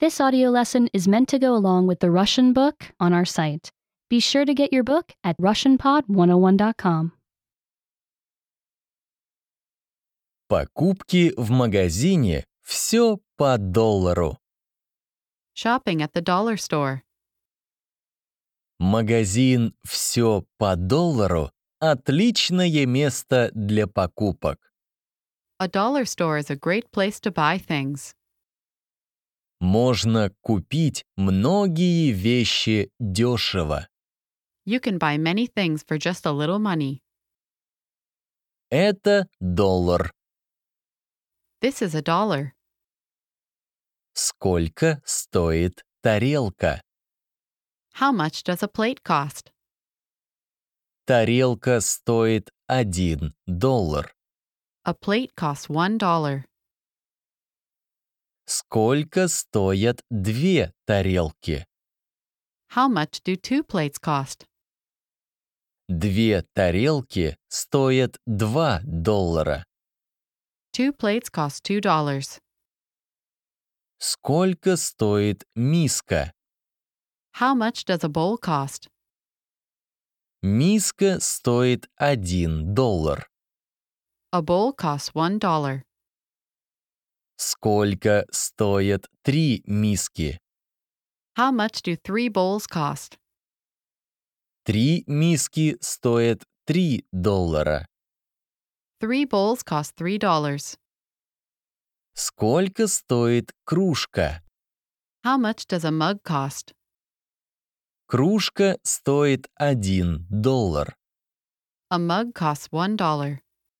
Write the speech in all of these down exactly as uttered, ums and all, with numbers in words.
This audio lesson is meant to go along with the Russian book on our site. Be sure to get your book at russian pod one oh one dot com. Покупки в магазине все по доллару. Shopping at the dollar store. Магазин «Все по доллару» – отличное место для покупок. A dollar store is a great place to buy things. Можно купить многие вещи дешево. You can buy many things for just a little money. Это доллар. This is a dollar. Сколько стоит тарелка? How much does a plate cost? Тарелка стоит один доллар. A plate costs one dollar. Сколько стоят две тарелки? How much do two plates cost? Две тарелки стоят два доллара. Two plates cost two dollars. Сколько стоит миска? How much does a bowl cost? Миска стоит один доллар. A bowl costs one dollar. Сколько стоят три миски? How much do three bowls cost? Три миски стоят три доллара. Three bowls cost three dollars. Сколько стоит кружка? How much does a mug cost? Кружка стоит один доллар. A mug costs one dollar.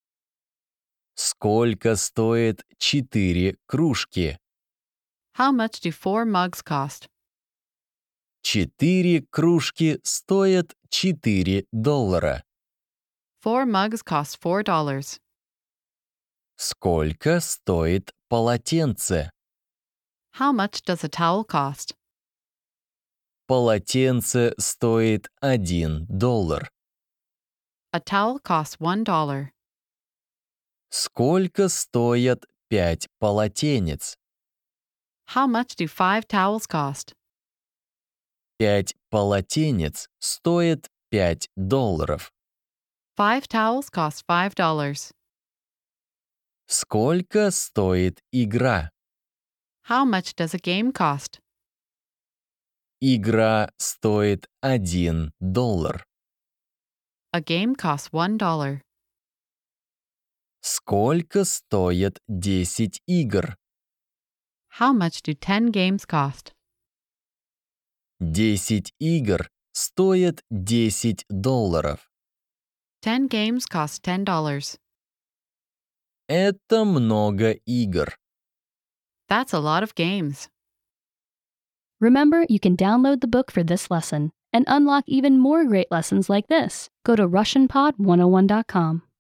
Сколько стоит четыре кружки? How much do four mugs cost? Четыре кружки стоят четыре доллара. Four mugs cost four dollars. Сколько стоит полотенце? How much does a towel cost? Полотенце стоит один доллар. A towel costs one dollar. Сколько стоят пять полотенец? How much do five towels cost? Пять полотенец стоят пять долларов. Five towels cost five dollars. Сколько стоит игра? How much does a game cost? Игра стоит один доллар. A game costs one dollar. Сколько стоят десять игр? How much do ten games cost? Десять игр стоят десять долларов. Ten games cost ten dollars. Это много игр. That's a lot of games. Remember, you can download the book for this lesson and unlock even more great lessons like this. Go to russian pod one oh one dot com.